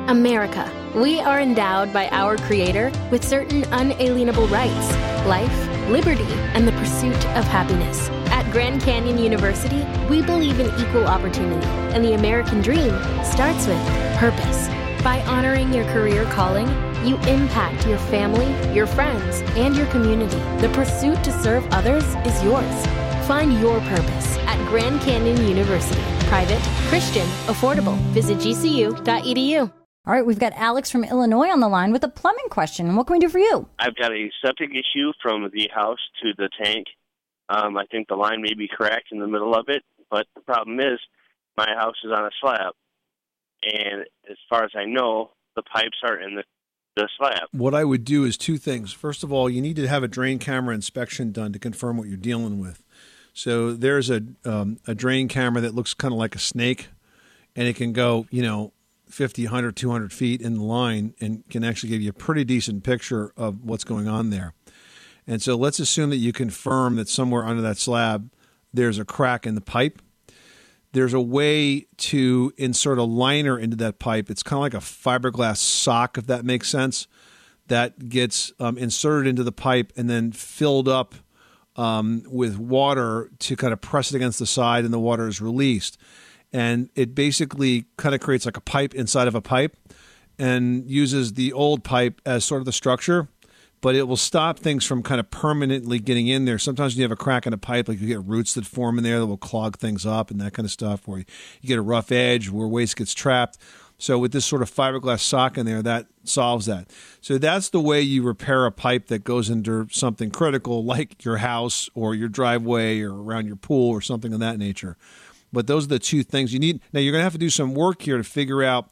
America. We are endowed by our Creator with certain unalienable rights: life, liberty, and the pursuit of happiness. At Grand Canyon University, we believe in equal opportunity, and the American dream starts with purpose. By honoring your career calling, you impact your family, your friends, and your community. The pursuit to serve others is yours. Find your purpose at Grand Canyon University. Private, Christian, affordable. Visit gcu.edu. All right, we've got Alex from Illinois on the line with a plumbing question. What can we do for you? I've got a septic issue from the house to the tank. I think the line may be cracked in the middle of it, but the problem is my house is on a slab. And as far as I know, the pipes are in the slab. What I would do is two things. First of all, you need to have a drain camera inspection done to confirm what you're dealing with. So there's a drain camera that looks kind of like a snake, and it can go, 50, 100, 200 feet in the line and can actually give you a pretty decent picture of what's going on there. And so let's assume that you confirm that somewhere under that slab there's a crack in the pipe. There's a way to insert a liner into that pipe. It's kind of like a fiberglass sock, if that makes sense, that gets inserted into the pipe and then filled up with water to kind of press it against the side, and the water is released. And it basically kind of creates like a pipe inside of a pipe and uses the old pipe as sort of the structure, but it will stop things from kind of permanently getting in there. Sometimes when you have a crack in a pipe, like you get roots that form in there that will clog things up and that kind of stuff, where you get a rough edge where waste gets trapped. So with this sort of fiberglass sock in there, that solves that. So that's the way you repair a pipe that goes into something critical like your house or your driveway or around your pool or something of that nature. But those are the two things you need. Now, you're going to have to do some work here to figure out,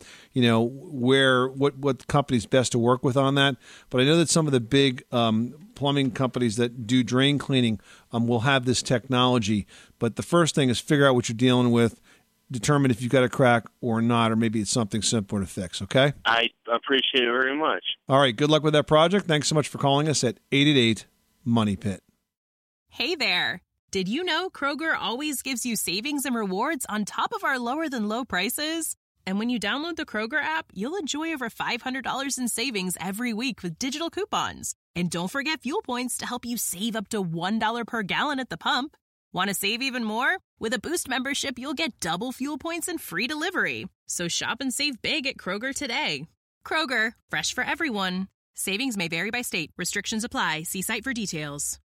what company's best to work with on that. But I know that some of the big plumbing companies that do drain cleaning will have this technology. But the first thing is figure out what you're dealing with, determine if you've got a crack or not, or maybe it's something simpler to fix, okay? I appreciate it very much. All right, good luck with that project. Thanks so much for calling us at 888-MONEY-PIT. Hey there. Did you know Kroger always gives you savings and rewards on top of our lower-than-low prices? And when you download the Kroger app, you'll enjoy over $500 in savings every week with digital coupons. And don't forget fuel points to help you save up to $1 per gallon at the pump. Want to save even more? With a Boost membership, you'll get double fuel points and free delivery. So shop and save big at Kroger today. Kroger, fresh for everyone. Savings may vary by state. Restrictions apply. See site for details.